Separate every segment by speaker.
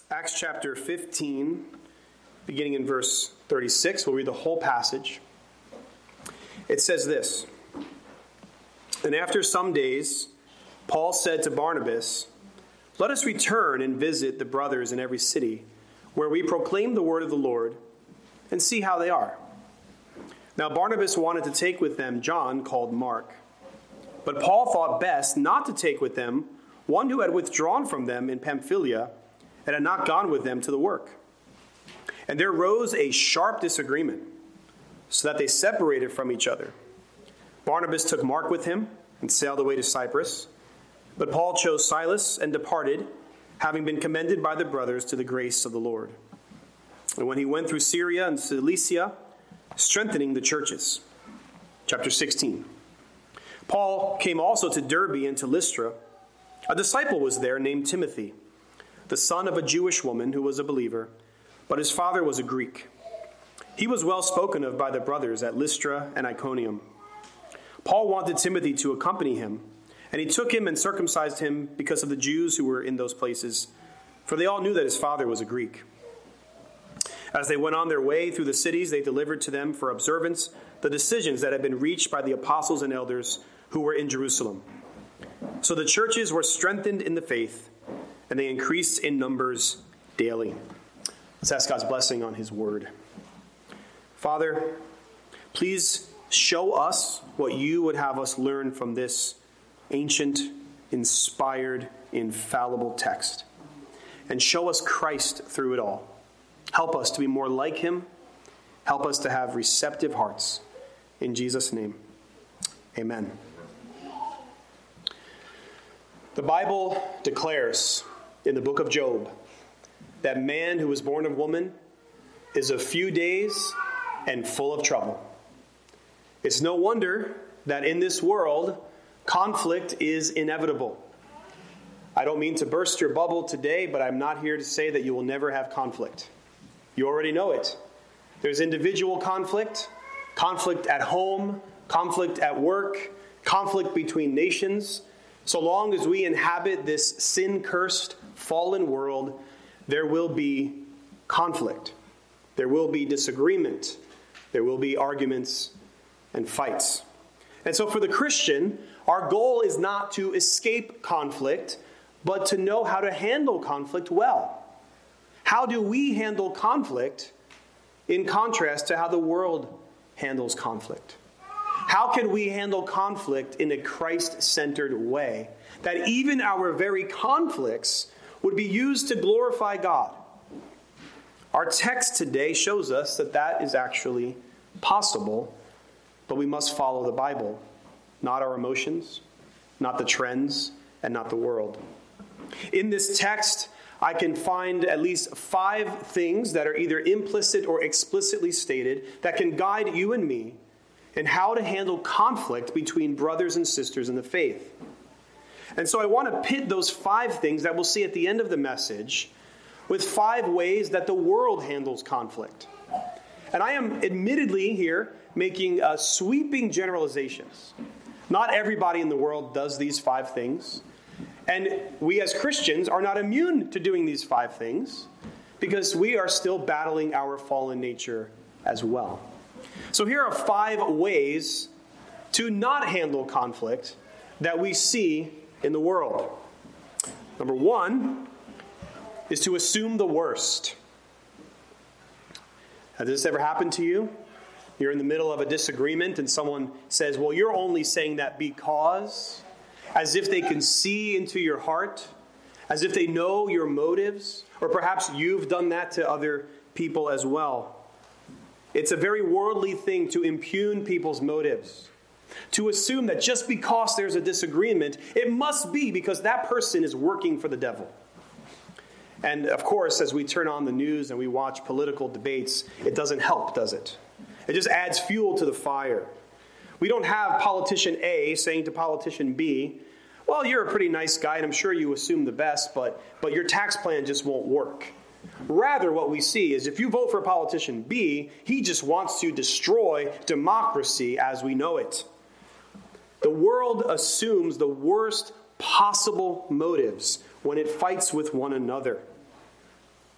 Speaker 1: Acts chapter 15, beginning in verse 36. We'll read the whole passage. It says this: "And after some days, Paul said to Barnabas, 'Let us return and visit the brothers in every city, where we proclaim the word of the Lord, and see how they are.' Now Barnabas wanted to take with them John, called Mark. But Paul thought best not to take with them one who had withdrawn from them in Pamphylia and had not gone with them to the work. And there rose a sharp disagreement, so that they separated from each other. Barnabas took Mark with him and sailed away to Cyprus. But Paul chose Silas and departed, having been commended by the brothers to the grace of the Lord. And when he went through Syria and Cilicia, strengthening the churches." Chapter 16. "Paul came also to Derbe and to Lystra. A disciple was there named Timothy, the son of a Jewish woman who was a believer, but his father was a Greek. He was well spoken of by the brothers at Lystra and Iconium. Paul wanted Timothy to accompany him, and he took him and circumcised him because of the Jews who were in those places, for they all knew that his father was a Greek. As they went on their way through the cities, they delivered to them for observance the decisions that had been reached by the apostles and elders who were in Jerusalem. So the churches were strengthened in the faith, and they increased in numbers daily." Let's ask God's blessing on his word. Father, please show us what you would have us learn from this ancient, inspired, infallible text. And show us Christ through it all. Help us to be more like him. Help us to have receptive hearts. In Jesus' name, amen. The Bible declares in the book of Job that man who was born of woman is of few days and full of trouble. It's no wonder that in this world, conflict is inevitable. I don't mean to burst your bubble today, but I'm not here to say that you will never have conflict. You already know it. There's individual conflict, conflict at home, conflict at work, conflict between nations. So long as we inhabit this sin-cursed, fallen world, there will be conflict. There will be disagreement. There will be arguments and fights. And so for the Christian, our goal is not to escape conflict, but to know how to handle conflict well. How do we handle conflict in contrast to how the world handles conflict? How can we handle conflict in a Christ-centered way that even our very conflicts would be used to glorify God? Our text today shows us that that is actually possible, but we must follow the Bible, not our emotions, not the trends, and not the world. In this text, I can find at least 5 things that are either implicit or explicitly stated that can guide you and me in how to handle conflict between brothers and sisters in the faith. And so I want to pit those 5 things that we'll see at the end of the message with 5 ways that the world handles conflict. And I am admittedly here making sweeping generalizations. Not everybody in the world does these 5 things. And we as Christians are not immune to doing these 5 things because we are still battling our fallen nature as well. So here are 5 ways to not handle conflict that we see in the world. Number 1 is to assume the worst. Has this ever happened to you? You're in the middle of a disagreement and someone says, "Well, you're only saying that because," as if they can see into your heart, as if they know your motives, or perhaps you've done that to other people as well. It's a very worldly thing to impugn people's motives, to assume that just because there's a disagreement, it must be because that person is working for the devil. And of course, as we turn on the news and we watch political debates, it doesn't help, does it? It just adds fuel to the fire. We don't have politician A saying to politician B, "Well, you're a pretty nice guy and I'm sure you assume the best, but your tax plan just won't work." Rather, what we see is if you vote for politician B, he just wants to destroy democracy as we know it. The world assumes the worst possible motives when it fights with one another.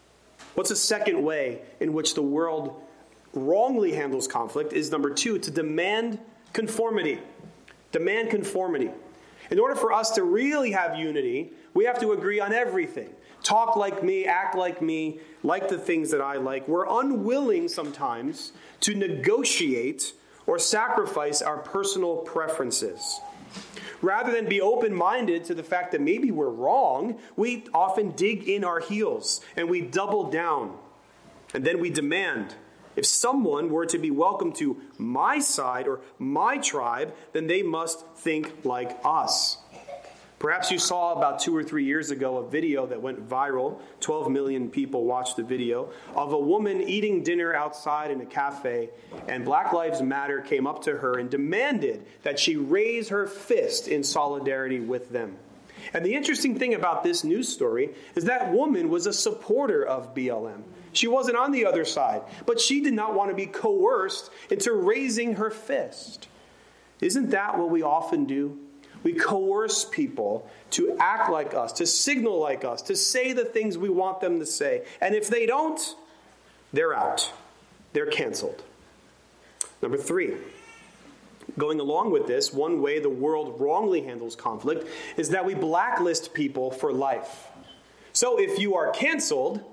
Speaker 1: What's a second way in which the world wrongly handles conflict is number 2, to demand conformity. Demand conformity. In order for us to really have unity, we have to agree on everything. Talk like me, act like me, like the things that I like. We're unwilling sometimes to negotiate or sacrifice our personal preferences. Rather than be open-minded to the fact that maybe we're wrong, we often dig in our heels and we double down. And then we demand, if someone were to be welcome to my side or my tribe, then they must think like us. Perhaps you saw about 2 or 3 years ago a video that went viral. 12 million people watched the video of a woman eating dinner outside in a cafe, and Black Lives Matter came up to her and demanded that she raise her fist in solidarity with them. And the interesting thing about this news story is that woman was a supporter of BLM. She wasn't on the other side, but she did not want to be coerced into raising her fist. Isn't that what we often do? We coerce people to act like us, to signal like us, to say the things we want them to say. And if they don't, they're out. They're canceled. Number 3, going along with this, one way the world wrongly handles conflict is that we blacklist people for life. So if you are canceled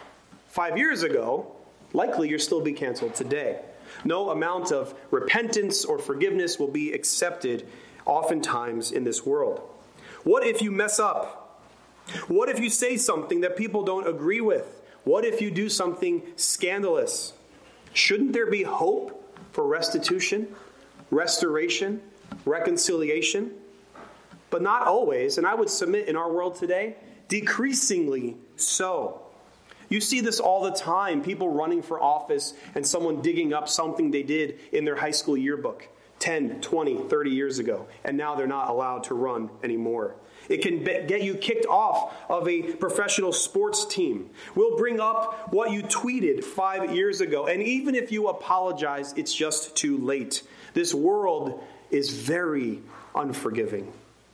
Speaker 1: 5 years ago, likely you'll still be canceled today. No amount of repentance or forgiveness will be accepted oftentimes in this world. What if you mess up? What if you say something that people don't agree with? What if you do something scandalous? Shouldn't there be hope for restitution, restoration, reconciliation? But not always, and I would submit in our world today, decreasingly so. You see this all the time, people running for office and someone digging up something they did in their high school yearbook 10, 20, 30 years ago, and now they're not allowed to run anymore. It can get you kicked off of a professional sports team. We'll bring up what you tweeted 5 years ago, and even if you apologize, it's just too late. This world is very unforgiving.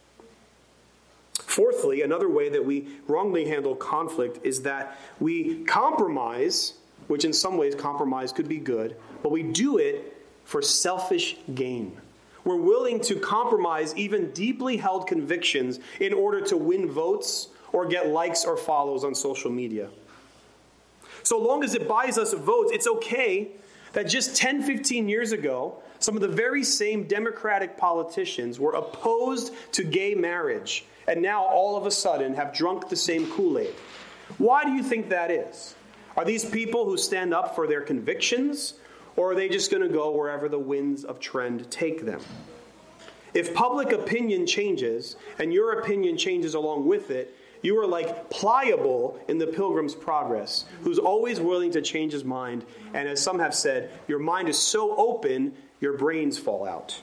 Speaker 1: Fourthly, another way that we wrongly handle conflict is that we compromise, which in some ways compromise could be good, but we do it for selfish gain. We're willing to compromise even deeply held convictions in order to win votes or get likes or follows on social media. So long as it buys us votes, it's okay that just 10, 15 years ago, some of the very same Democratic politicians were opposed to gay marriage and now all of a sudden have drunk the same Kool-Aid. Why do you think that is? Are these people who stand up for their convictions, or are they just going to go wherever the winds of trend take them? If public opinion changes and your opinion changes along with it, you are like Pliable in the Pilgrim's Progress, who's always willing to change his mind. And as some have said, your mind is so open, your brains fall out.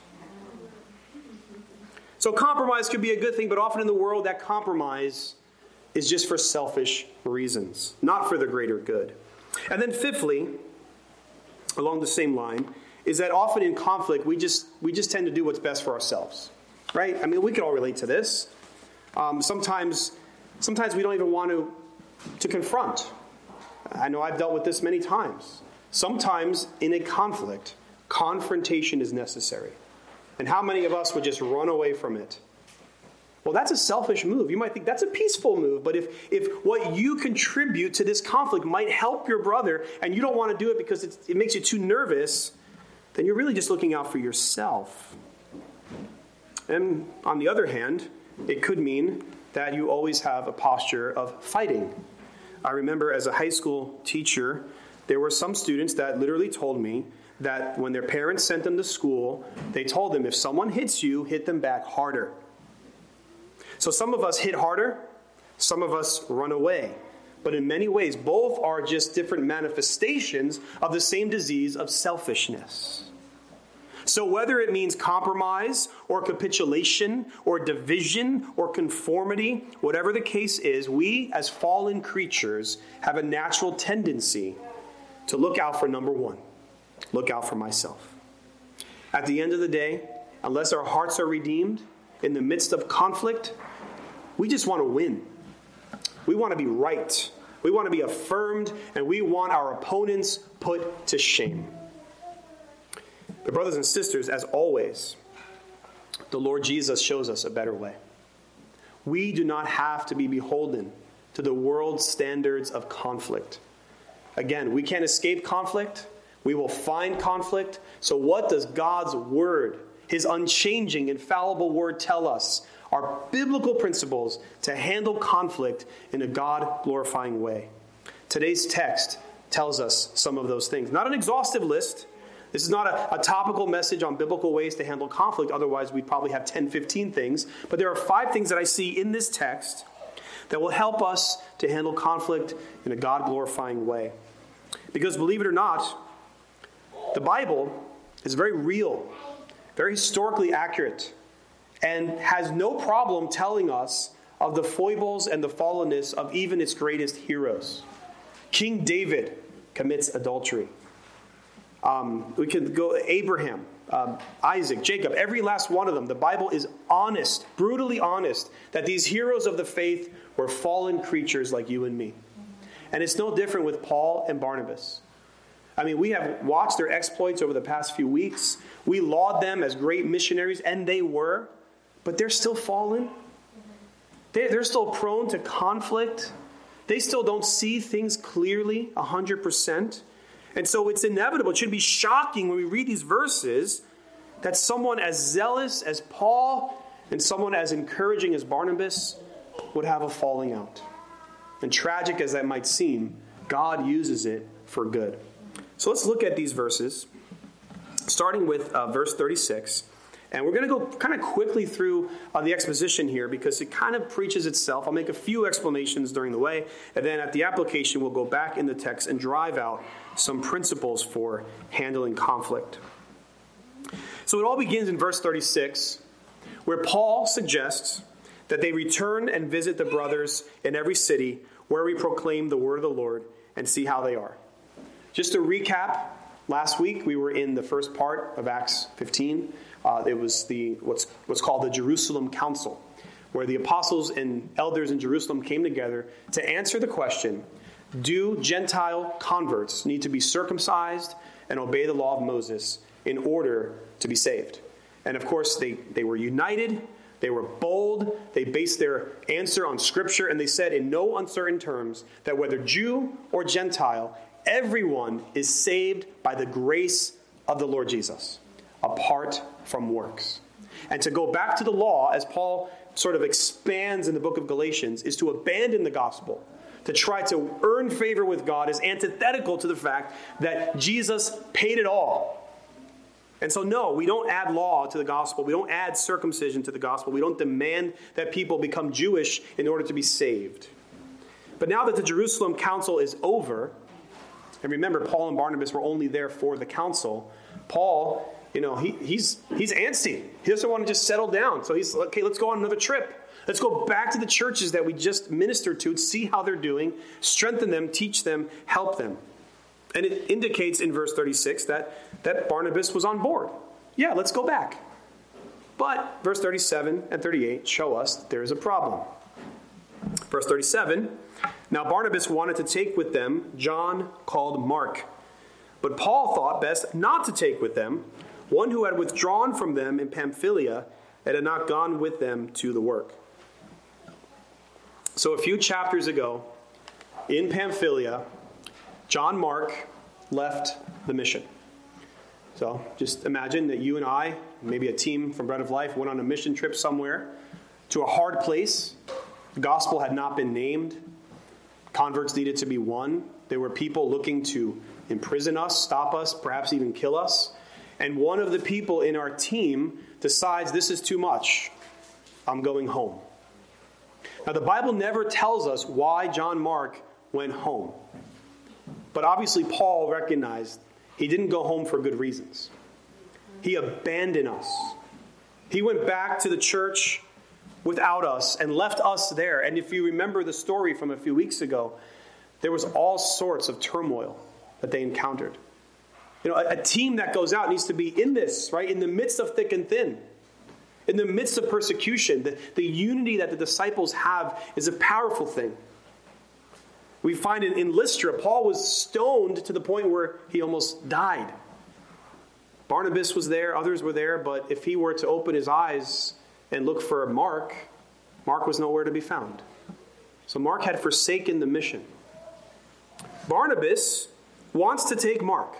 Speaker 1: So compromise could be a good thing, but often in the world that compromise is just for selfish reasons, not for the greater good. And then fifthly, along the same line, is that often in conflict, we just tend to do what's best for ourselves, right? I mean, we can all relate to this. Sometimes we don't even want to confront. I know I've dealt with this many times. Sometimes in a conflict, confrontation is necessary. And how many of us would just run away from it? Well, that's a selfish move. You might think that's a peaceful move, but if what you contribute to this conflict might help your brother and you don't want to do it because it makes you too nervous, then you're really just looking out for yourself. And on the other hand, it could mean that you always have a posture of fighting. I remember as a high school teacher, there were some students that literally told me that when their parents sent them to school, they told them, if someone hits you, hit them back harder. So some of us hit harder, some of us run away. But in many ways, both are just different manifestations of the same disease of selfishness. So whether it means compromise or capitulation or division or conformity, whatever the case is, we as fallen creatures have a natural tendency to look out for number one. Look out for myself. At the end of the day, unless our hearts are redeemed in the midst of conflict, we just want to win. We want to be right. We want to be affirmed, and we want our opponents put to shame. But brothers and sisters, as always, the Lord Jesus shows us a better way. We do not have to be beholden to the world's standards of conflict. Again, we can't escape conflict. We will find conflict. So what does God's word, his unchanging, infallible word, tell us? Are biblical principles to handle conflict in a God-glorifying way. Today's text tells us some of those things. Not an exhaustive list. This is not a topical message on biblical ways to handle conflict. Otherwise, we'd probably have 10, 15 things. But there are 5 things that I see in this text that will help us to handle conflict in a God-glorifying way. Because believe it or not, the Bible is very real, very historically accurate, and has no problem telling us of the foibles and the fallenness of even its greatest heroes. King David commits adultery. We can go Abraham, Isaac, Jacob, every last one of them. The Bible is honest, brutally honest, that these heroes of the faith were fallen creatures like you and me. And it's no different with Paul and Barnabas. I mean, we have watched their exploits over the past few weeks. We laud them as great missionaries, and they were, but they're still fallen. They're still prone to conflict. They still don't see things clearly 100%. And so it's inevitable. It should be shocking when we read these verses that someone as zealous as Paul and someone as encouraging as Barnabas would have a falling out. And tragic as that might seem, God uses it for good. So let's look at these verses, starting with verse 36. And we're going to go kind of quickly through the exposition here because it kind of preaches itself. I'll make a few explanations during the way, and then at the application, we'll go back in the text and drive out some principles for handling conflict. So it all begins in verse 36, where Paul suggests that they return and visit the brothers in every city where we proclaim the word of the Lord and see how they are. Just to recap, last week we were in the first part of Acts 15. It was what's called the Jerusalem Council, where the apostles and elders in Jerusalem came together to answer the question, do Gentile converts need to be circumcised and obey the law of Moses in order to be saved? And of course, they were united, they were bold, they based their answer on Scripture, and they said in no uncertain terms that whether Jew or Gentile, everyone is saved by the grace of the Lord Jesus, apart from works. And to go back to the law, as Paul sort of expands in the book of Galatians, is to abandon the gospel. To try to earn favor with God is antithetical to the fact that Jesus paid it all. And so no, we don't add law to the gospel. We don't add circumcision to the gospel. We don't demand that people become Jewish in order to be saved. But now that the Jerusalem council is over, and remember, Paul and Barnabas were only there for the council, Paul, he's antsy. He doesn't want to just settle down. So he's, okay, let's go on another trip. Let's go back to the churches that we just ministered to, see how they're doing, strengthen them, teach them, help them. And it indicates in verse 36 that Barnabas was on board. Yeah, let's go back. But verse 37 and 38 show us that there is a problem. Verse 37, now Barnabas wanted to take with them John called Mark. But Paul thought best not to take with them one who had withdrawn from them in Pamphylia and had not gone with them to the work. So a few chapters ago, in Pamphylia, John Mark left the mission. So just imagine that you and I, maybe a team from Bread of Life, went on a mission trip somewhere to a hard place. The gospel had not been named. Converts needed to be won. There were people looking to imprison us, stop us, perhaps even kill us. And one of the people in our team decides this is too much. I'm going home. Now, the Bible never tells us why John Mark went home. But obviously, Paul recognized he didn't go home for good reasons. He abandoned us. He went back to the church without us and left us there. And if you remember the story from a few weeks ago, there was all sorts of turmoil that they encountered. A team that goes out needs to be in this, right? In the midst of thick and thin. In the midst of persecution, the unity that the disciples have is a powerful thing. We find in Lystra, Paul was stoned to the point where he almost died. Barnabas was there, others were there, but if he were to open his eyes and look for Mark, Mark was nowhere to be found. So Mark had forsaken the mission. Barnabas wants to take Mark.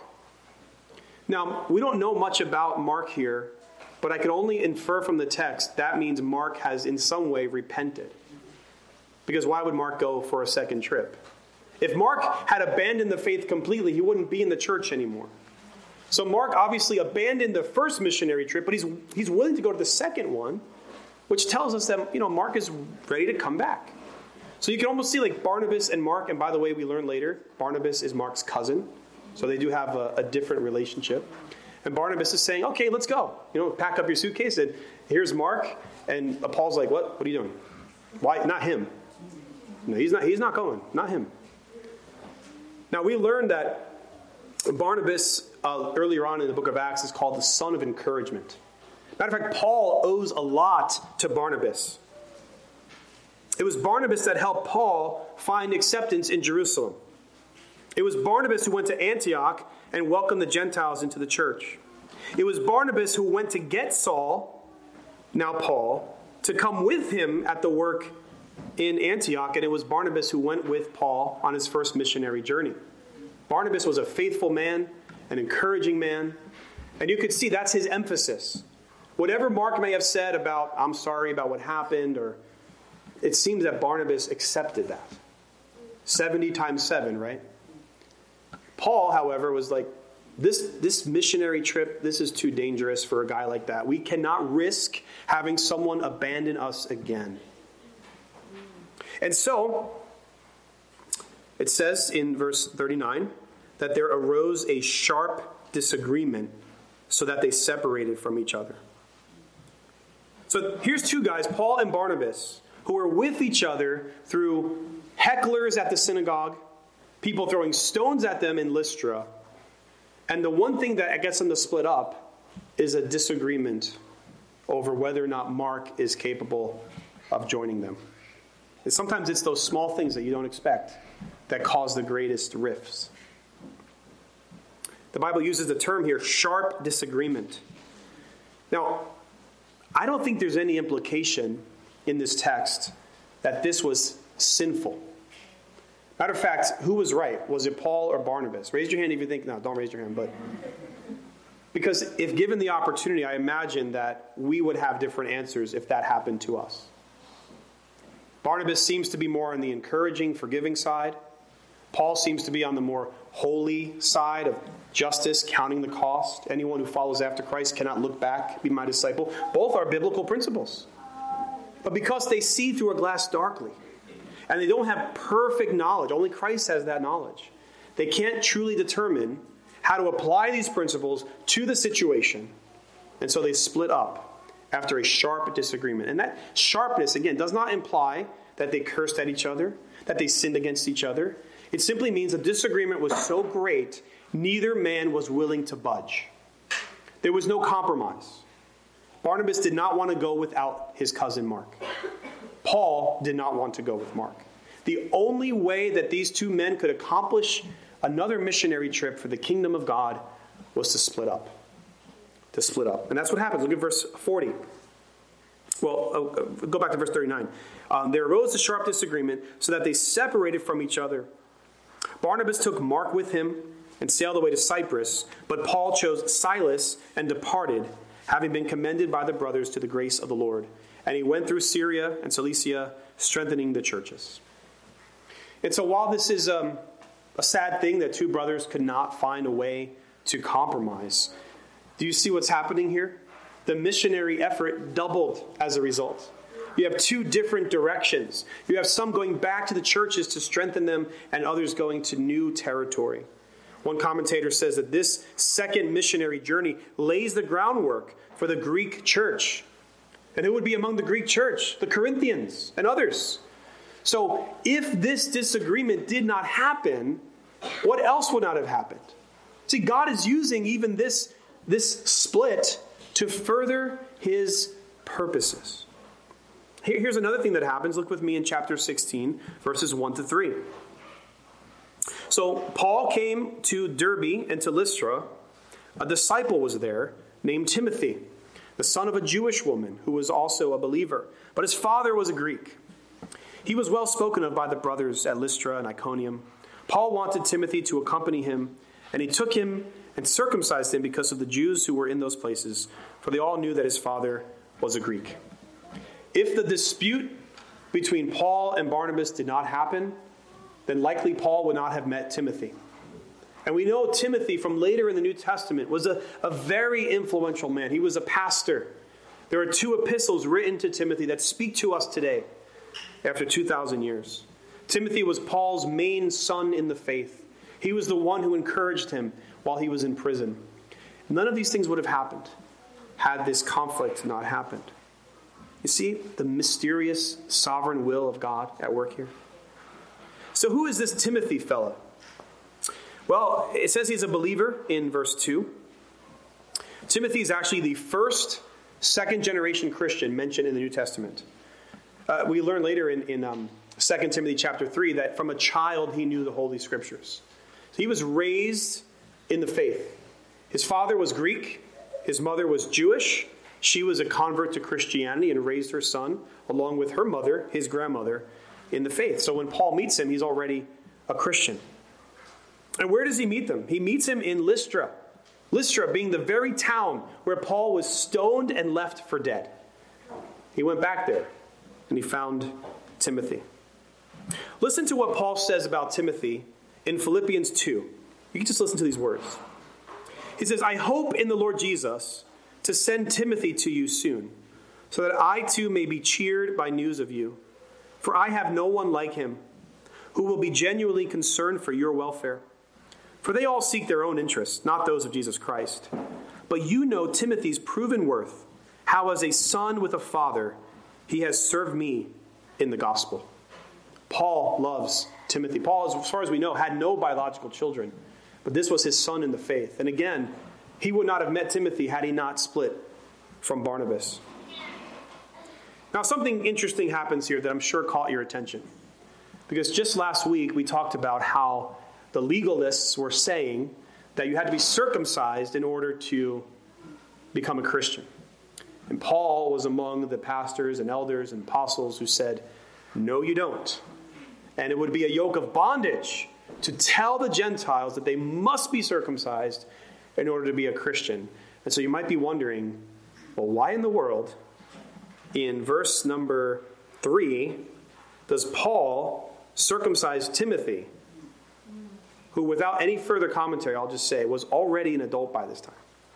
Speaker 1: Now, we don't know much about Mark here, but I can only infer from the text that means Mark has in some way repented. Because why would Mark go for a second trip? If Mark had abandoned the faith completely, he wouldn't be in the church anymore. So Mark obviously abandoned the first missionary trip, but he's willing to go to the second one, which tells us that, Mark is ready to come back. So you can almost see like Barnabas and Mark, and by the way, we learn later, Barnabas is Mark's cousin. So they do have a different relationship. And Barnabas is saying, okay, let's go. Pack up your suitcase, and here's Mark. And Paul's like, what? What are you doing? Why? Not him. No, he's not going. Not him. Now, we learned that Barnabas, earlier on in the book of Acts, is called the son of encouragement. Matter of fact, Paul owes a lot to Barnabas. It was Barnabas that helped Paul find acceptance in Jerusalem. It was Barnabas who went to Antioch and welcomed the Gentiles into the church. It was Barnabas who went to get Saul, now Paul, to come with him at the work in Antioch, and it was Barnabas who went with Paul on his first missionary journey. Barnabas was a faithful man, an encouraging man, and you could see that's his emphasis. Whatever Mark may have said about, I'm sorry about what happened, or it seems that Barnabas accepted that. 70 times 7, right? Paul, however, was like, this missionary trip, this is too dangerous for a guy like that. We cannot risk having someone abandon us again. And so, it says in verse 39 that there arose a sharp disagreement so that they separated from each other. So here's two guys, Paul and Barnabas, who were with each other through hecklers at the synagogue, people throwing stones at them in Lystra. And the one thing that gets them to split up is a disagreement over whether or not Mark is capable of joining them. And sometimes it's those small things that you don't expect that cause the greatest rifts. The Bible uses the term here, sharp disagreement. Now, I don't think there's any implication in this text that this was sinful. Matter of fact, who was right? Was it Paul or Barnabas? Raise your hand if you think, no, don't raise your hand. But because if given the opportunity, I imagine that we would have different answers if that happened to us. Barnabas seems to be more on the encouraging, forgiving side. Paul seems to be on the more holy side of justice, counting the cost. Anyone who follows after Christ cannot look back, be my disciple. Both are biblical principles. But because they see through a glass darkly, and they don't have perfect knowledge, only Christ has that knowledge, they can't truly determine how to apply these principles to the situation. And so they split up after a sharp disagreement. And that sharpness, again, does not imply that they cursed at each other, that they sinned against each other. It simply means the disagreement was so great, neither man was willing to budge. There was no compromise. Barnabas did not want to go without his cousin Mark. Paul did not want to go with Mark. The only way that these two men could accomplish another missionary trip for the kingdom of God was to split up. To split up. And that's what happens. Look at verse 40. Well, go back to verse 39. There arose a sharp disagreement so that they separated from each other. Barnabas took Mark with him and sailed away to Cyprus, but Paul chose Silas and departed, having been commended by the brothers to the grace of the Lord. And he went through Syria and Cilicia, strengthening the churches. And so while this is a sad thing that two brothers could not find a way to compromise, do you see what's happening here? The missionary effort doubled as a result. You have two different directions. You have some going back to the churches to strengthen them, and others going to new territory. One commentator says that this second missionary journey lays the groundwork for the Greek church. And who would be among the Greek church? The Corinthians and others. So if this disagreement did not happen, what else would not have happened? See, God is using even this split to further his purposes. Here's another thing that happens. Look with me in chapter 16, verses 1 to 3. So Paul came to Derbe and to Lystra. A disciple was there named Timothy, the son of a Jewish woman who was also a believer, but his father was a Greek. He was well spoken of by the brothers at Lystra and Iconium. Paul wanted Timothy to accompany him, and he took him and circumcised him because of the Jews who were in those places, for they all knew that his father was a Greek. If the dispute between Paul and Barnabas did not happen, then likely Paul would not have met Timothy. And we know Timothy from later in the New Testament was a very influential man. He was a pastor. There are 2 epistles written to Timothy that speak to us today after 2,000 years. Timothy was Paul's main son in the faith. He was the one who encouraged him while he was in prison. None of these things would have happened had this conflict not happened. You see the mysterious sovereign will of God at work here? So who is this Timothy fellow? Well, it says he's a believer in verse 2. Timothy is actually the first second-generation Christian mentioned in the New Testament. We learn later in 2 Timothy chapter 3 that from a child he knew the Holy Scriptures. So he was raised in the faith. His father was Greek. His mother was Jewish. She was a convert to Christianity and raised her son, along with her mother, his grandmother, in the faith. So when Paul meets him, he's already a Christian. And where does he meet them? He meets him in Lystra. Lystra being the very town where Paul was stoned and left for dead. He went back there and he found Timothy. Listen to what Paul says about Timothy in Philippians 2. You can just listen to these words. He says, I hope in the Lord Jesus to send Timothy to you soon, so that I too may be cheered by news of you. For I have no one like him who will be genuinely concerned for your welfare. For they all seek their own interests, not those of Jesus Christ. But you know Timothy's proven worth, how as a son with a father, he has served me in the gospel. Paul loves Timothy. Paul, as far as we know, had no biological children, but this was his son in the faith. And again, he would not have met Timothy had he not split from Barnabas. Now, something interesting happens here that I'm sure caught your attention. Because just last week, we talked about how the legalists were saying that you had to be circumcised in order to become a Christian. And Paul was among the pastors and elders and apostles who said, no, you don't. And it would be a yoke of bondage to tell the Gentiles that they must be circumcised in order to be a Christian. And so you might be wondering, well, why in the world, in verse number 3, does Paul circumcise Timothy, who without any further commentary, I'll just say, was already an adult by this time?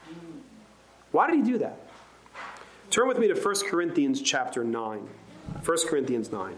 Speaker 1: Why did he do that? Turn with me to 1 Corinthians chapter 9. 1 Corinthians 9.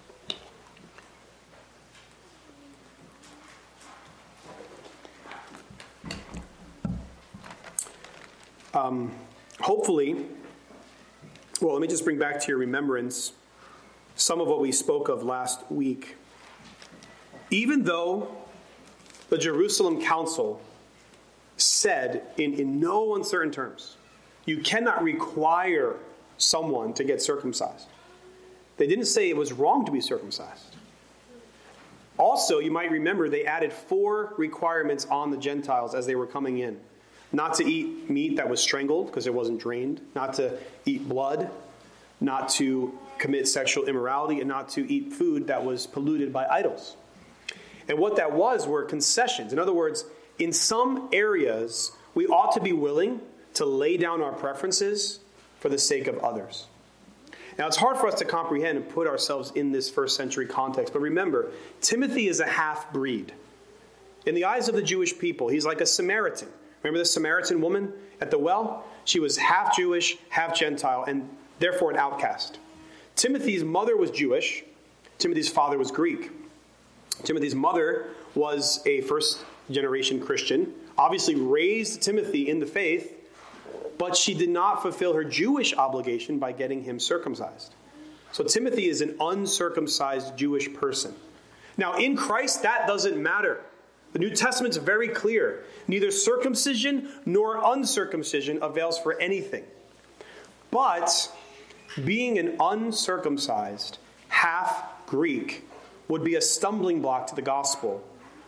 Speaker 1: Hopefully, well, let me just bring back to your remembrance some of what we spoke of last week. Even though the Jerusalem Council said in no uncertain terms, you cannot require someone to get circumcised. They didn't say it was wrong to be circumcised. Also, you might remember they added 4 requirements on the Gentiles as they were coming in. Not to eat meat that was strangled because it wasn't drained, not to eat blood, not to commit sexual immorality, and not to eat food that was polluted by idols. And what that was were concessions. In other words, in some areas, we ought to be willing to lay down our preferences for the sake of others. Now, it's hard for us to comprehend and put ourselves in this first century context, but remember, Timothy is a half-breed. In the eyes of the Jewish people, he's like a Samaritan. Remember the Samaritan woman at the well? She was half Jewish, half Gentile, and therefore an outcast. Timothy's mother was Jewish. Timothy's father was Greek. Timothy's mother was a first-generation Christian, obviously raised Timothy in the faith, but she did not fulfill her Jewish obligation by getting him circumcised. So Timothy is an uncircumcised Jewish person. Now, in Christ, that doesn't matter. The New Testament's very clear. Neither circumcision nor uncircumcision avails for anything. But being an uncircumcised half-Greek would be a stumbling block to the gospel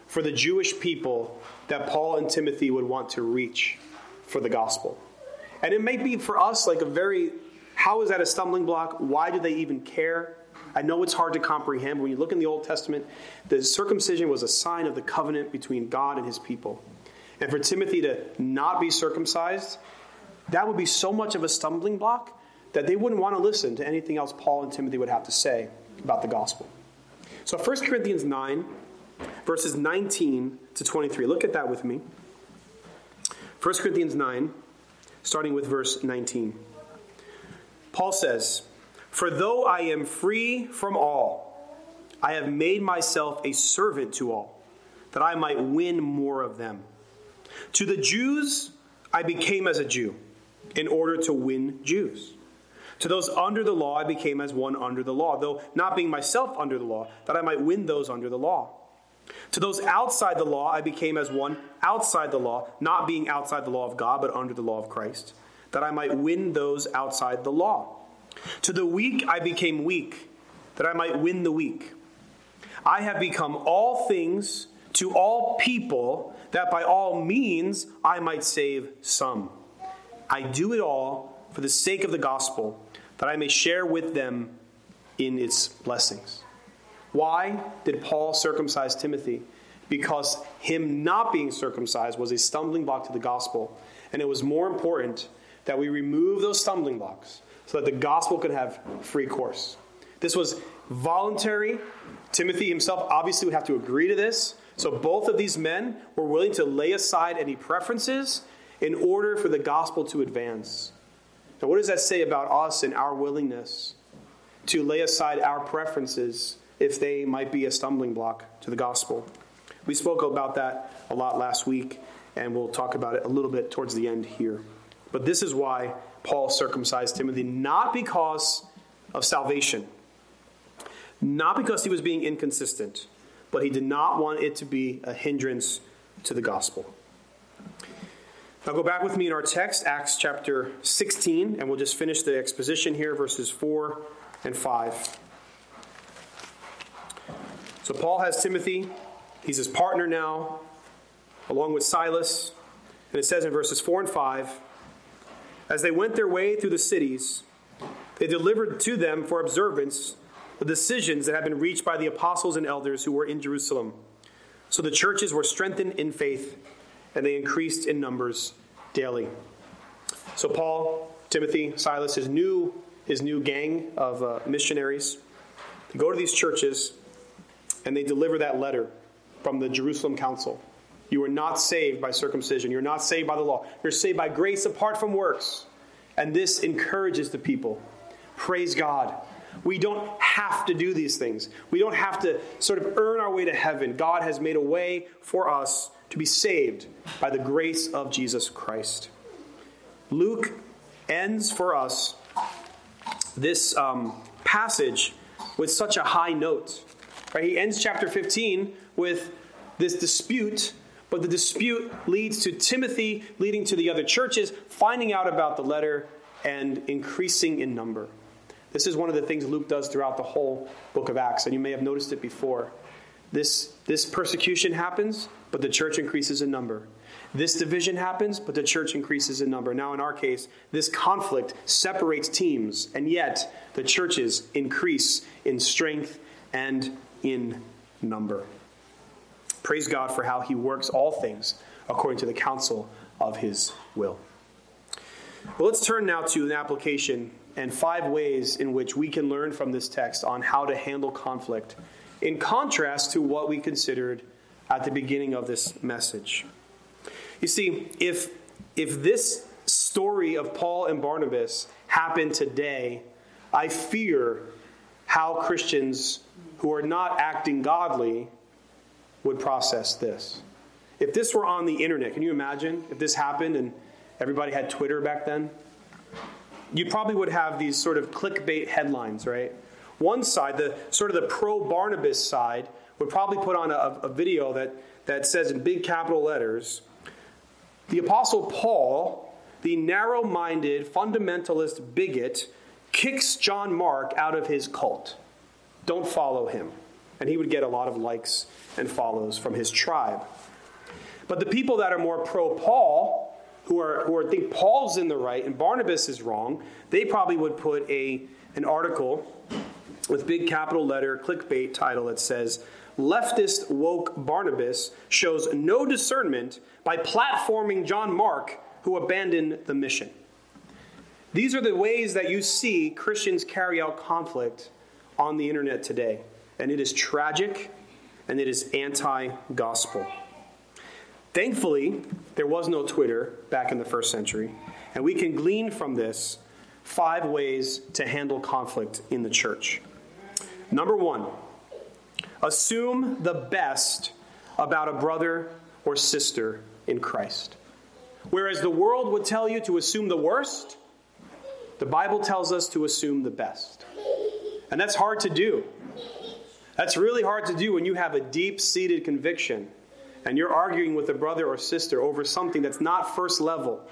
Speaker 1: for the Jewish people that Paul and Timothy would want to reach for the gospel. And it may be for us like how is that a stumbling block? Why do they even care? I know it's hard to comprehend. When you look in the Old Testament, the circumcision was a sign of the covenant between God and his people. And for Timothy to not be circumcised, that would be so much of a stumbling block that they wouldn't want to listen to anything else Paul and Timothy would have to say about the gospel. So 1 Corinthians 9, verses 19 to 23. Look at that with me. 1 Corinthians 9, starting with verse 19. Paul says, "For though I am free from all, I have made myself a servant to all, that I might win more of them. To the Jews I became as a Jew, in order to win Jews. To those under the law I became as one under the law, though not being myself under the law, that I might win those under the law. To those outside the law I became as one outside the law, not being outside the law of God, but under the law of Christ, that I might win those outside the law. To the weak I became weak, that I might win the weak. I have become all things to all people, that by all means I might save some. I do it all for the sake of the gospel, that I may share with them in its blessings." Why did Paul circumcise Timothy? Because him not being circumcised was a stumbling block to the gospel. And it was more important that we remove those stumbling blocks so that the gospel could have free course. This was voluntary. Timothy himself obviously would have to agree to this. So both of these men were willing to lay aside any preferences in order for the gospel to advance. Now, what does that say about us and our willingness to lay aside our preferences if they might be a stumbling block to the gospel? We spoke about that a lot last week, and we'll talk about it a little bit towards the end here. But this is why Paul circumcised Timothy, not because of salvation, not because he was being inconsistent, but he did not want it to be a hindrance to the gospel. Now go back with me in our text, Acts chapter 16, and we'll just finish the exposition here, verses 4 and 5. So Paul has Timothy. He's his partner now, along with Silas. And it says in verses 4 and 5, "As they went their way through the cities, they delivered to them for observance the decisions that had been reached by the apostles and elders who were in Jerusalem. So the churches were strengthened in faith, and they increased in numbers daily." So Paul, Timothy, Silas, his new gang of missionaries, they go to these churches, and they deliver that letter from the Jerusalem council. You are not saved by circumcision. You're not saved by the law. You're saved by grace apart from works. And this encourages the people. Praise God. We don't have to do these things. We don't have to sort of earn our way to heaven. God has made a way for us to be saved by the grace of Jesus Christ. Luke ends for us this passage with such a high note. Right? He ends chapter 15 with this dispute, but the dispute leads to Timothy leading to the other churches, finding out about the letter, and increasing in number. This is one of the things Luke does throughout the whole book of Acts, and you may have noticed it before. This persecution happens, but the church increases in number. This division happens, but the church increases in number. Now, in our case, this conflict separates teams, and yet the churches increase in strength and in number. Praise God for how he works all things according to the counsel of his will. Well, let's turn now to an application and 5 ways in which we can learn from this text on how to handle conflict, in contrast to what we considered at the beginning of this message. You see, if this story of Paul and Barnabas happened today, I fear how Christians who are not acting godly would process this. If this were on the internet, can you imagine if this happened and everybody had Twitter back then? You probably would have these sort of clickbait headlines, right? One side, the pro-Barnabas side, would probably put on a video that says in big capital letters, "The Apostle Paul, the narrow-minded fundamentalist bigot, kicks John Mark out of his cult. Don't follow him." and he would get a lot of likes and follows from his tribe. But the people that are more pro-Paul, who think Paul's in the right and Barnabas is wrong, they probably would put an article with big capital letter clickbait title that says, "Leftist woke Barnabas shows no discernment by platforming John Mark, who abandoned the mission." These are the ways that you see Christians carry out conflict on the internet today. And it is tragic, and it is anti-gospel. Thankfully, there was no Twitter back in the first century, and we can glean from this 5 ways to handle conflict in the church. Number 1, assume the best about a brother or sister in Christ. Whereas the world would tell you to assume the worst, the Bible tells us to assume the best. And that's hard to do. That's really hard to do when you have a deep-seated conviction and you're arguing with a brother or sister over something that's not first level.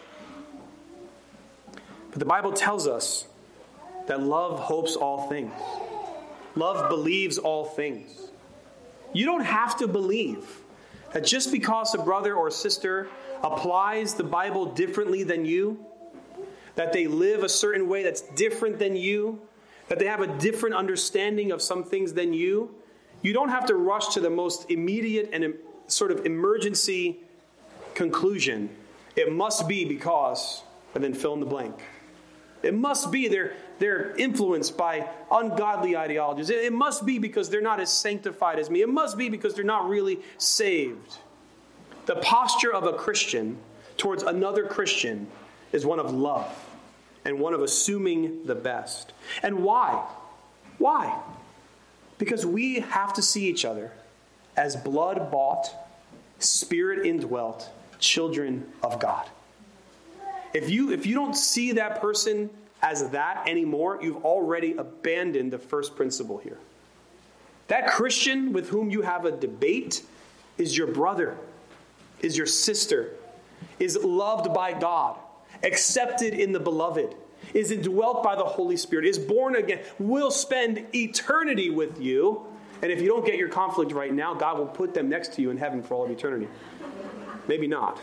Speaker 1: But the Bible tells us that love hopes all things. Love believes all things. You don't have to believe that just because a brother or sister applies the Bible differently than you, that they live a certain way that's different than you, that they have a different understanding of some things than you, you don't have to rush to the most immediate and sort of emergency conclusion. It must be because, and then fill in the blank. It must be they're influenced by ungodly ideologies. It must be because they're not as sanctified as me. It must be because they're not really saved. The posture of a Christian towards another Christian is one of love and one of assuming the best. And why? Why? Because we have to see each other as blood-bought, Spirit-indwelt children of God. If you don't see that person as that anymore, you've already abandoned the first principle here. That Christian with whom you have a debate is your brother, is your sister, is loved by God, accepted in the beloved, is indwelt by the Holy Spirit, is born again, will spend eternity with you. And if you don't get your conflict right now, God will put them next to you in heaven for all of eternity. Maybe not.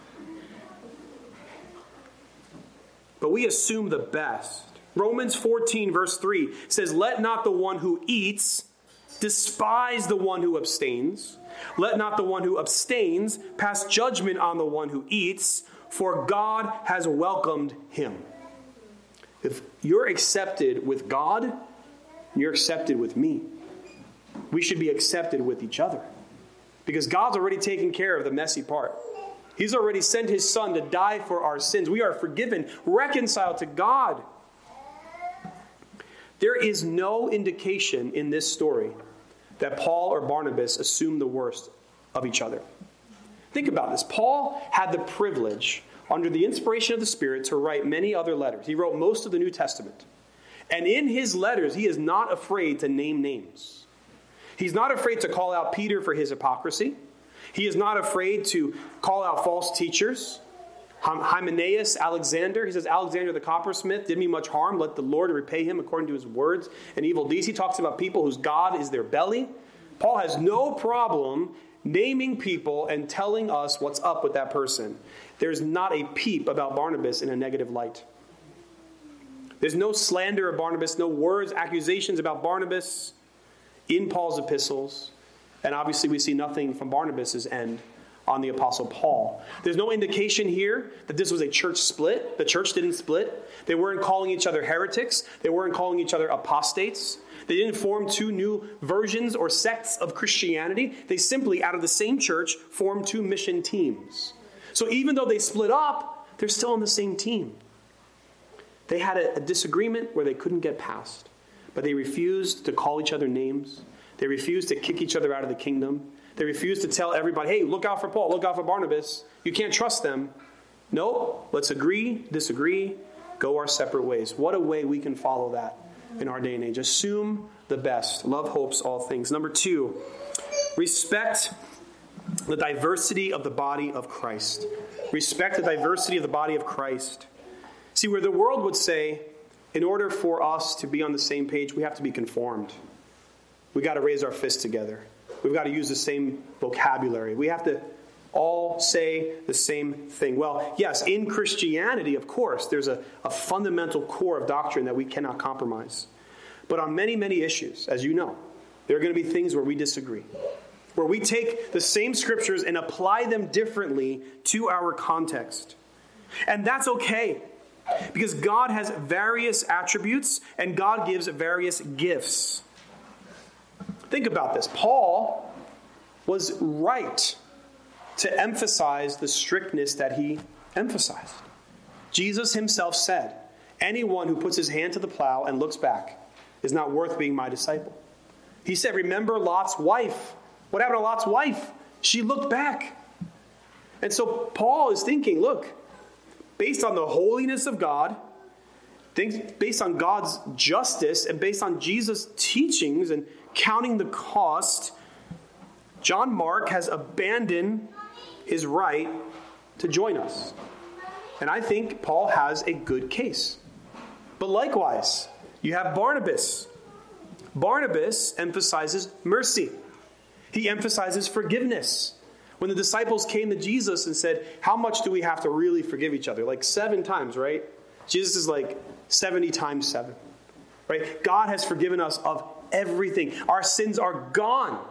Speaker 1: But we assume the best. Romans 14 verse 3 says, "Let not the one who eats despise the one who abstains. Let not the one who abstains pass judgment on the one who eats, for God has welcomed him." If you're accepted with God, you're accepted with me. We should be accepted with each other. Because God's already taken care of the messy part. He's already sent his son to die for our sins. We are forgiven, reconciled to God. There is no indication in this story that Paul or Barnabas assumed the worst of each other. Think about this. Paul had the privilege, under the inspiration of the Spirit, to write many other letters. He wrote most of the New Testament. And in his letters, he is not afraid to name names. He's not afraid to call out Peter for his hypocrisy. He is not afraid to call out false teachers. Hymenaeus, Alexander, he says, Alexander the coppersmith did me much harm. Let the Lord repay him according to his words and evil deeds. He talks about people whose God is their belly. Paul has no problem naming people and telling us what's up with that person. There's not a peep about Barnabas in a negative light. There's no slander of Barnabas, no words, accusations about Barnabas in Paul's epistles. And obviously we see nothing from Barnabas' end on the Apostle Paul. There's no indication here that this was a church split. The church didn't split. They weren't calling each other heretics. They weren't calling each other apostates. They didn't form 2 new versions or sects of Christianity. They simply, out of the same church, formed 2 mission teams. So even though they split up, they're still on the same team. They had a disagreement where they couldn't get past. But they refused to call each other names. They refused to kick each other out of the kingdom. They refused to tell everybody, hey, look out for Paul, look out for Barnabas. You can't trust them. No, let's agree, disagree, go our separate ways. What a way we can follow that in our day and age. Assume the best. Love hopes all things. Number 2, respect the diversity of the body of Christ. Respect the diversity of the body of Christ. See, where the world would say, in order for us to be on the same page, we have to be conformed. we got to raise our fists together. We've got to use the same vocabulary. We have to all say the same thing. Well, yes, in Christianity, of course, there's a fundamental core of doctrine that we cannot compromise. But on many, many issues, as you know, there are going to be things where we disagree, where we take the same scriptures and apply them differently to our context. And that's okay, because God has various attributes and God gives various gifts. Think about this. Paul was right to emphasize the strictness that he emphasized. Jesus himself said, anyone who puts his hand to the plow and looks back is not worth being my disciple. He said, remember Lot's wife. What happened to Lot's wife? She looked back. And so Paul is thinking, look, based on the holiness of God, based on God's justice, and based on Jesus' teachings and counting the cost, John Mark has abandoned his right to join us. And I think Paul has a good case. But likewise, you have Barnabas. Barnabas emphasizes mercy. He emphasizes forgiveness. When the disciples came to Jesus and said, how much do we have to really forgive each other? Like 7 times, right? Jesus is like 70 times 7. Right? God has forgiven us of everything. Our sins are gone.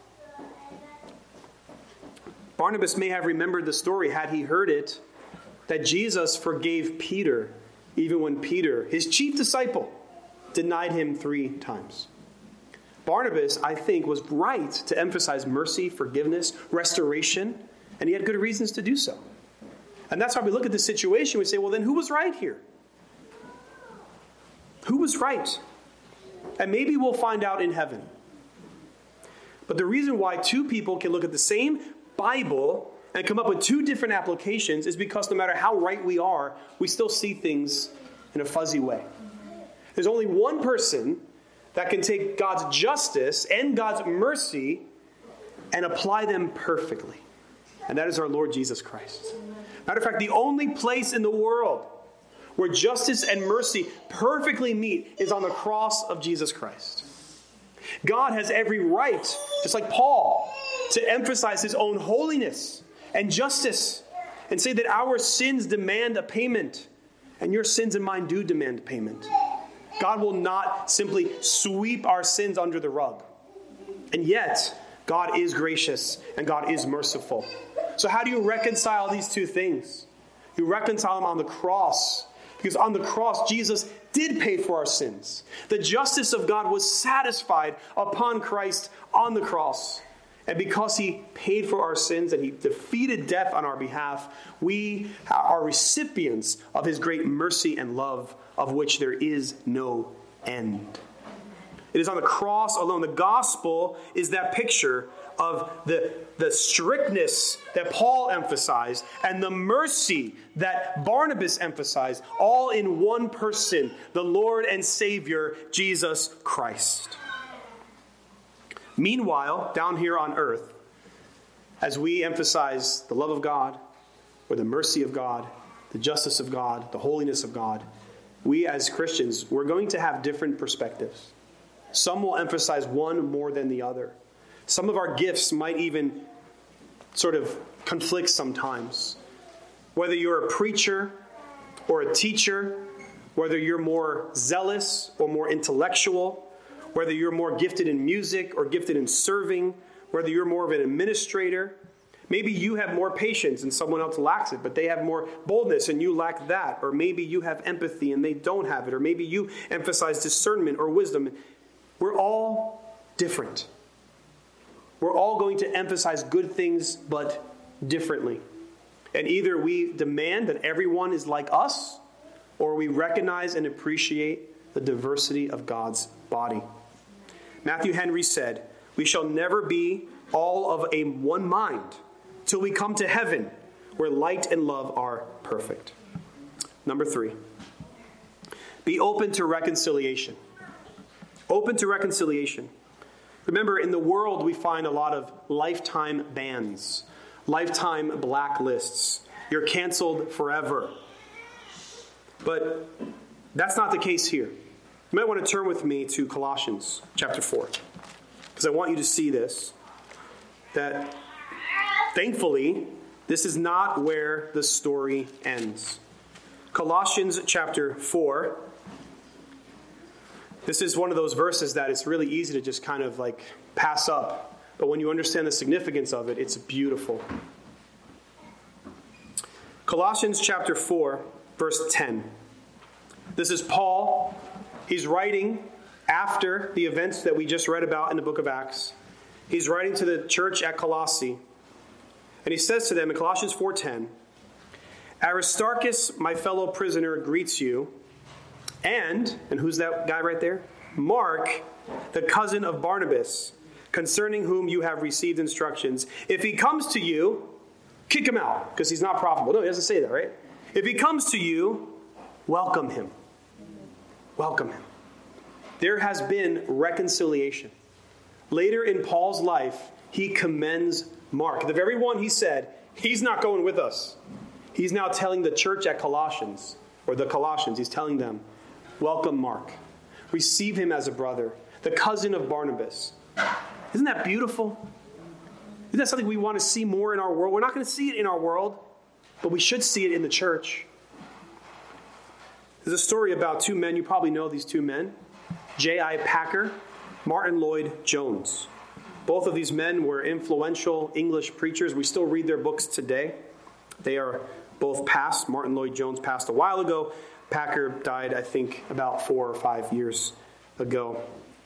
Speaker 1: Barnabas may have remembered the story, had he heard it, that Jesus forgave Peter, even when Peter, his chief disciple, denied him 3 times. Barnabas, I think, was right to emphasize mercy, forgiveness, restoration, and he had good reasons to do so. And that's why we look at this situation, we say, well, then who was right here? Who was right? And maybe we'll find out in heaven. But the reason why 2 people can look at the same Bible and come up with 2 different applications is because no matter how right we are, we still see things in a fuzzy way. There's only one person that can take God's justice and God's mercy and apply them perfectly. And that is our Lord Jesus Christ. Matter of fact, the only place in the world where justice and mercy perfectly meet is on the cross of Jesus Christ. God has every right, just like Paul, to emphasize his own holiness and justice and say that our sins demand a payment, and your sins and mine do demand payment. God will not simply sweep our sins under the rug. And yet, God is gracious and God is merciful. So how do you reconcile these 2 things? You reconcile them on the cross. Because on the cross, Jesus did pay for our sins. The justice of God was satisfied upon Christ on the cross. And because he paid for our sins and he defeated death on our behalf, we are recipients of his great mercy and love, of which there is no end. It is on the cross alone. The gospel is that picture of the strictness that Paul emphasized and the mercy that Barnabas emphasized, all in one person, the Lord and Savior, Jesus Christ. Meanwhile, down here on earth, as we emphasize the love of God, or the mercy of God, the justice of God, the holiness of God, we as Christians, we're going to have different perspectives. Some will emphasize one more than the other. Some of our gifts might even sort of conflict sometimes. Whether you're a preacher or a teacher, whether you're more zealous or more intellectual, whether you're more gifted in music or gifted in serving, whether you're more of an administrator, maybe you have more patience and someone else lacks it, but they have more boldness and you lack that. Or maybe you have empathy and they don't have it. Or maybe you emphasize discernment or wisdom. We're all different. We're all going to emphasize good things, but differently. And either we demand that everyone is like us, or we recognize and appreciate the diversity of God's body. Matthew Henry said, "We shall never be all of a one mind till we come to heaven, where light and love are perfect." Number 3, be open to reconciliation. Open to reconciliation. Remember, in the world, we find a lot of lifetime bans, lifetime blacklists. You're canceled forever. But that's not the case here. You might want to turn with me to Colossians chapter 4. because I want you to see this, that thankfully, this is not where the story ends. Colossians chapter 4. This is one of those verses that it's really easy to just kind of like pass up. But when you understand the significance of it, it's beautiful. Colossians chapter 4, verse 10. This is Paul. He's writing after the events that we just read about in the book of Acts. He's writing to the church at Colossae. And he says to them in Colossians 4:10, Aristarchus, my fellow prisoner, greets you. And who's that guy right there? Mark, the cousin of Barnabas, concerning whom you have received instructions. If he comes to you, kick him out, because he's not profitable. No, he doesn't say that, right? If he comes to you, welcome him. Welcome him. There has been reconciliation. Later in Paul's life, he commends Mark. The very one he said, he's not going with us. He's now telling the church at Colossians, or the Colossians, he's telling them, welcome Mark. Receive him as a brother, the cousin of Barnabas. Isn't that beautiful? Isn't that something we want to see more in our world? We're not going to see it in our world, but we should see it in the church. There's a story about two men. You probably know these two men. J.I. Packer, Martin Lloyd Jones. Both of these men were influential English preachers. We still read their books today. They are both passed. Martin Lloyd Jones passed a while ago. Packer died, I think, about 4 or 5 years ago.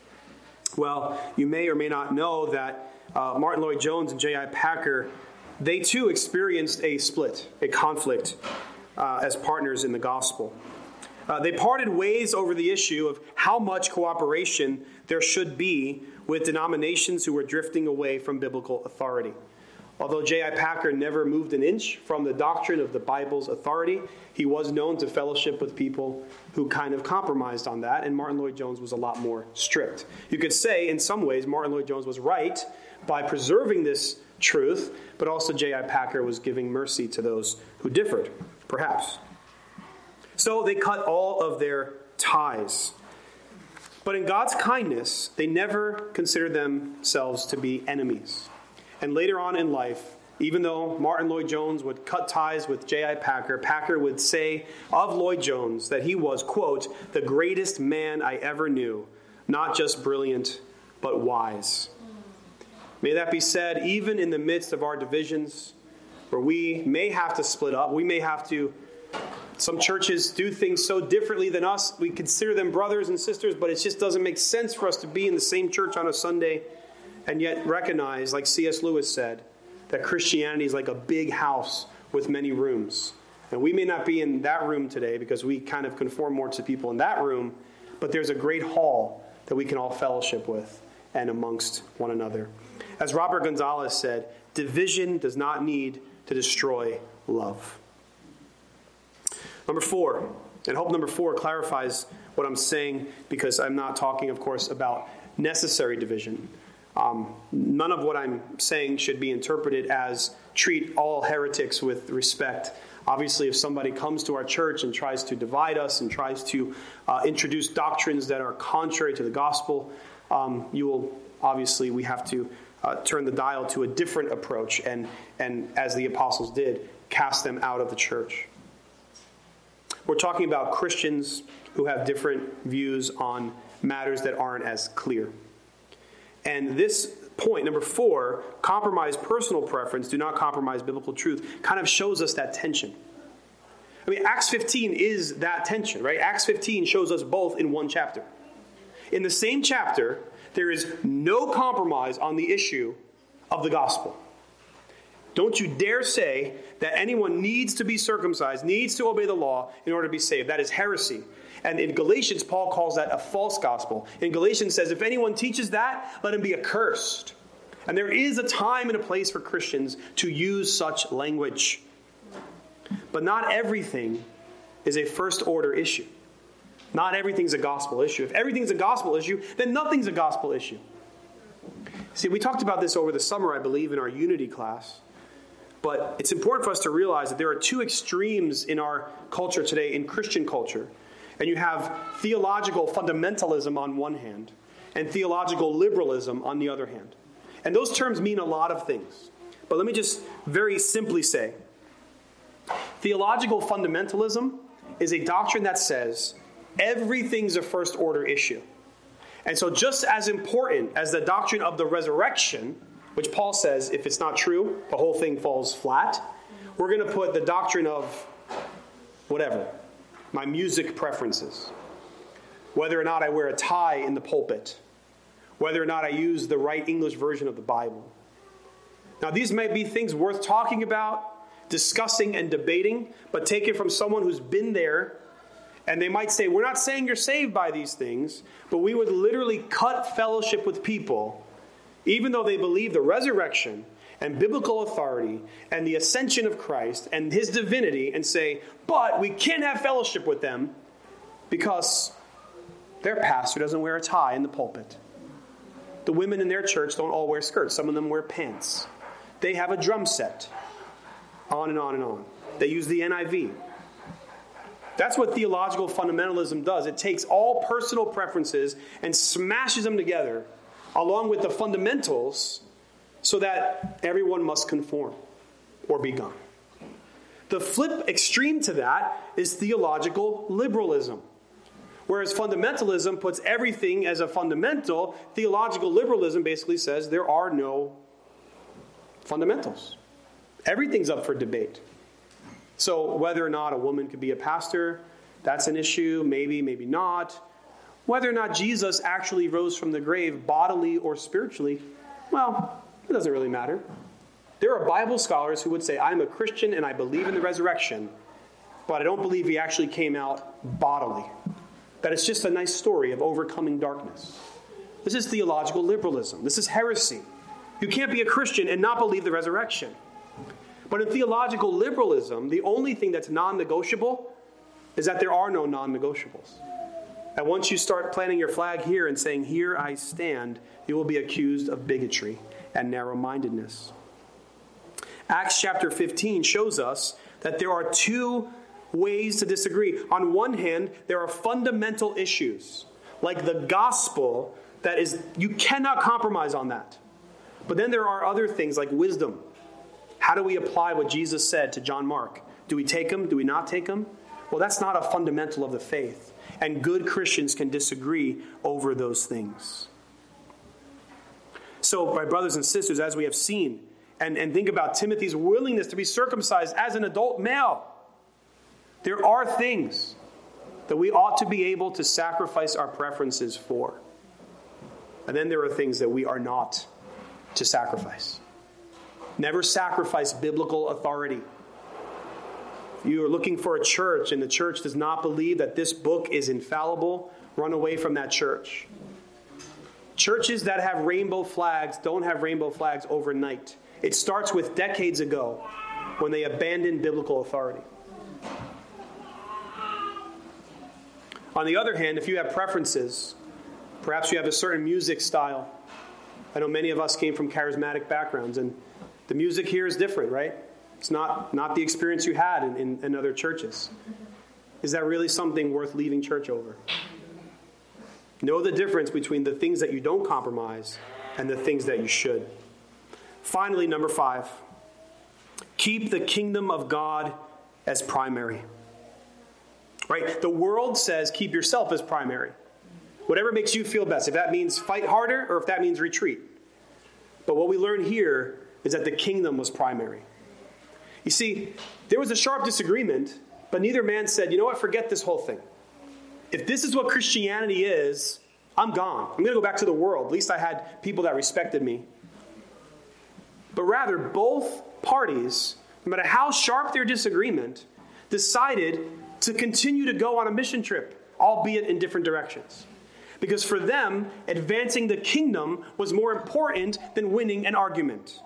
Speaker 1: Well, you may or may not know that Martin Lloyd Jones and J.I. Packer, they too experienced a split, a conflict as partners in the gospel. They parted ways over the issue of how much cooperation there should be with denominations who were drifting away from biblical authority. Although J.I. Packer never moved an inch from the doctrine of the Bible's authority, he was known to fellowship with people who kind of compromised on that, and Martin Lloyd Jones was a lot more strict. You could say, in some ways, Martin Lloyd Jones was right by preserving this truth, but also J.I. Packer was giving mercy to those who differed, perhaps. So they cut all of their ties. But in God's kindness, they never considered themselves to be enemies. And later on in life, even though Martin Lloyd Jones would cut ties with J.I. Packer, Packer would say of Lloyd Jones that he was, quote, the greatest man I ever knew, not just brilliant, but wise. May that be said even in the midst of our divisions, where we may have to split up, we may have to. Some churches do things so differently than us. We consider them brothers and sisters, but it just doesn't make sense for us to be in the same church on a Sunday and yet recognize, like C.S. Lewis said, that Christianity is like a big house with many rooms. And we may not be in that room today because we kind of conform more to people in that room, but there's a great hall that we can all fellowship with and amongst one another. As Robert Gonzalez said, division does not need to destroy love. Number 4, and hope number 4 clarifies what I'm saying, because I'm not talking, of course, about necessary division. None of what I'm saying should be interpreted as treat all heretics with respect. Obviously, if somebody comes to our church and tries to divide us and tries to introduce doctrines that are contrary to the gospel, we have to turn the dial to a different approach and as the apostles did, cast them out of the church. We're talking about Christians who have different views on matters that aren't as clear. And this point, number 4, compromise personal preference, do not compromise biblical truth, kind of shows us that tension. I mean, Acts 15 is that tension, right? Acts 15 shows us both in one chapter. In the same chapter, there is no compromise on the issue of the gospel. Don't you dare say that anyone needs to be circumcised, needs to obey the law in order to be saved. That is heresy. And in Galatians, Paul calls that a false gospel. In Galatians says, if anyone teaches that, let him be accursed. And there is a time and a place for Christians to use such language. But not everything is a first order issue. Not everything's a gospel issue. If everything's a gospel issue, then nothing's a gospel issue. See, we talked about this over the summer, I believe, in our unity class. But it's important for us to realize that there are two extremes in our culture today, in Christian culture. And you have theological fundamentalism on one hand, and theological liberalism on the other hand. And those terms mean a lot of things. But let me just very simply say, theological fundamentalism is a doctrine that says everything's a first order issue. And so just as important as the doctrine of the resurrection, which Paul says if it's not true, the whole thing falls flat, we're going to put the doctrine of whatever, my music preferences, whether or not I wear a tie in the pulpit, whether or not I use the right English version of the Bible. Now, these might be things worth talking about, discussing, and debating, but take it from someone who's been there, and they might say, we're not saying you're saved by these things, but we would literally cut fellowship with people, even though they believe the resurrection and biblical authority and the ascension of Christ and his divinity, and say, but we can't have fellowship with them because their pastor doesn't wear a tie in the pulpit. The women in their church don't all wear skirts. Some of them wear pants. They have a drum set. On and on and on. They use the NIV. That's what theological fundamentalism does. It takes all personal preferences and smashes them together along with the fundamentals so that everyone must conform or be gone. The flip extreme to that is theological liberalism. Whereas fundamentalism puts everything as a fundamental, theological liberalism basically says there are no fundamentals. Everything's up for debate. So whether or not a woman could be a pastor, that's an issue, maybe, maybe not. Whether or not Jesus actually rose from the grave bodily or spiritually, well, it doesn't really matter. There are Bible scholars who would say, I'm a Christian and I believe in the resurrection, but I don't believe he actually came out bodily. That it's just a nice story of overcoming darkness. This is theological liberalism. This is heresy. You can't be a Christian and not believe the resurrection. But in theological liberalism, the only thing that's non-negotiable is that there are no non-negotiables. And once you start planting your flag here and saying, here I stand, you will be accused of bigotry and narrow-mindedness. Acts chapter 15 shows us that there are two ways to disagree. On one hand, there are fundamental issues, like the gospel, that is, you cannot compromise on that. But then there are other things like wisdom. How do we apply what Jesus said to John Mark? Do we take him? Do we not take him? Well, that's not a fundamental of the faith. And good Christians can disagree over those things. So, my brothers and sisters, as we have seen, and think about Timothy's willingness to be circumcised as an adult male, there are things that we ought to be able to sacrifice our preferences for. And then there are things that we are not to sacrifice. Never sacrifice biblical authority. If you are looking for a church and the church does not believe that this book is infallible, run away from that church. Churches that have rainbow flags don't have rainbow flags overnight. It starts with decades ago when they abandoned biblical authority. On the other hand, if you have preferences, perhaps you have a certain music style. I know many of us came from charismatic backgrounds, and the music here is different, right? It's not the experience you had in other churches. Is that really something worth leaving church over? Know the difference between the things that you don't compromise and the things that you should. Finally, number 5, keep the kingdom of God as primary. Right? The world says keep yourself as primary. Whatever makes you feel best. If that means fight harder or if that means retreat. But what we learn here is that the kingdom was primary. You see, there was a sharp disagreement, but neither man said, you know what, forget this whole thing. If this is what Christianity is, I'm gone. I'm going to go back to the world. At least I had people that respected me. But rather, both parties, no matter how sharp their disagreement, decided to continue to go on a mission trip, albeit in different directions. Because for them, advancing the kingdom was more important than winning an argument.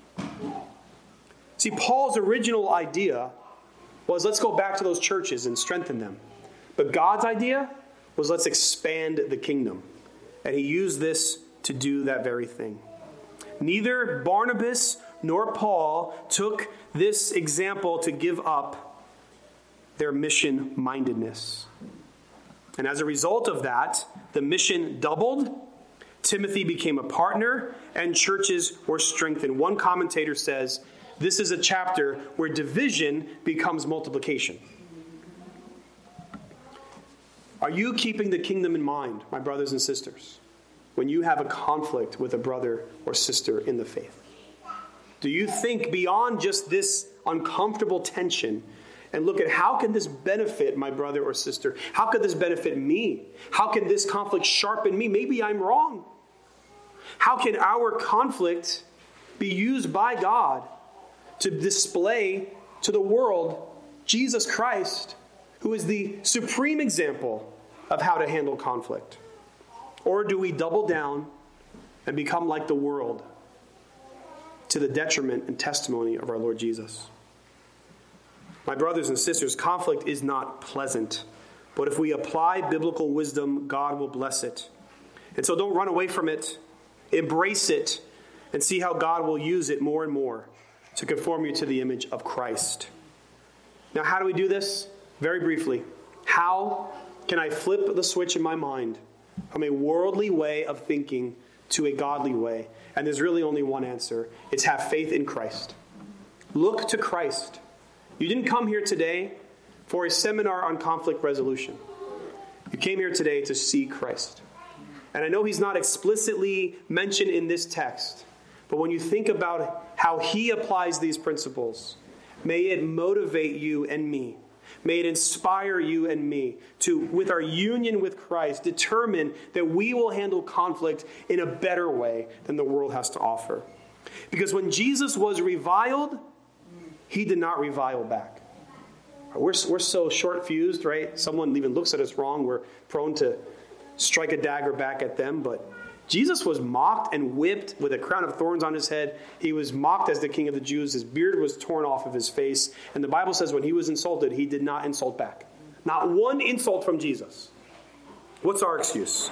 Speaker 1: See, Paul's original idea was let's go back to those churches and strengthen them. But God's idea was let's expand the kingdom. And he used this to do that very thing. Neither Barnabas nor Paul took this example to give up their mission-mindedness. And as a result of that, the mission doubled Timothy became a partner, and churches were strengthened. One commentator says, this is a chapter where division becomes multiplication. Are you keeping the kingdom in mind, my brothers and sisters, when you have a conflict with a brother or sister in the faith? Do you think beyond just this uncomfortable tension and look at how can this benefit my brother or sister? How could this benefit me? How can this conflict sharpen me? Maybe I'm wrong. How can our conflict be used by God to display to the world Jesus Christ, who is the supreme example of how to handle conflict? Or do we double down and become like the world to the detriment and testimony of our Lord Jesus? My brothers and sisters, conflict is not pleasant, but if we apply biblical wisdom, God will bless it. And so don't run away from it. Embrace it and see how God will use it more and more to conform you to the image of Christ. Now, how do we do this? Very briefly. How can I flip the switch in my mind from a worldly way of thinking to a godly way? And there's really only one answer. It's have faith in Christ. Look to Christ. You didn't come here today for a seminar on conflict resolution. You came here today to see Christ. And I know he's not explicitly mentioned in this text, but when you think about how he applies these principles, may it motivate you and me. May it inspire you and me to, with our union with Christ, determine that we will handle conflict in a better way than the world has to offer. Because when Jesus was reviled, he did not revile back. We're so short-fused, right? Someone even looks at us wrong. We're prone to strike a dagger back at them. But Jesus was mocked and whipped with a crown of thorns on his head. He was mocked as the King of the Jews. His beard was torn off of his face. And the Bible says when he was insulted, he did not insult back. Not one insult from Jesus. What's our excuse?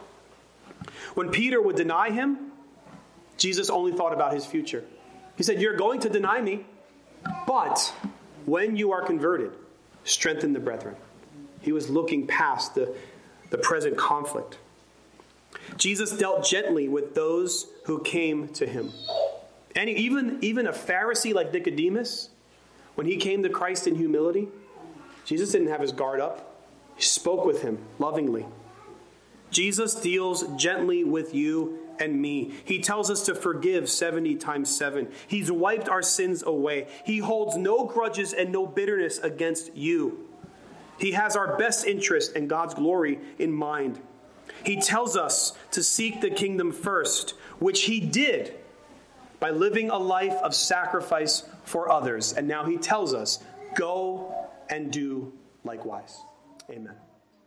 Speaker 1: When Peter would deny him, Jesus only thought about his future. He said, you're going to deny me, but when you are converted, strengthen the brethren. He was looking past the present conflict. Jesus dealt gently with those who came to him. And even a Pharisee like Nicodemus, when he came to Christ in humility, Jesus didn't have his guard up. He spoke with him lovingly. Jesus deals gently with you and me. He tells us to forgive 70 times 7. He's wiped our sins away. He holds no grudges and no bitterness against you. He has our best interest and God's glory in mind. He tells us to seek the kingdom first, which he did by living a life of sacrifice for others. And now he tells us, go and do likewise. Amen.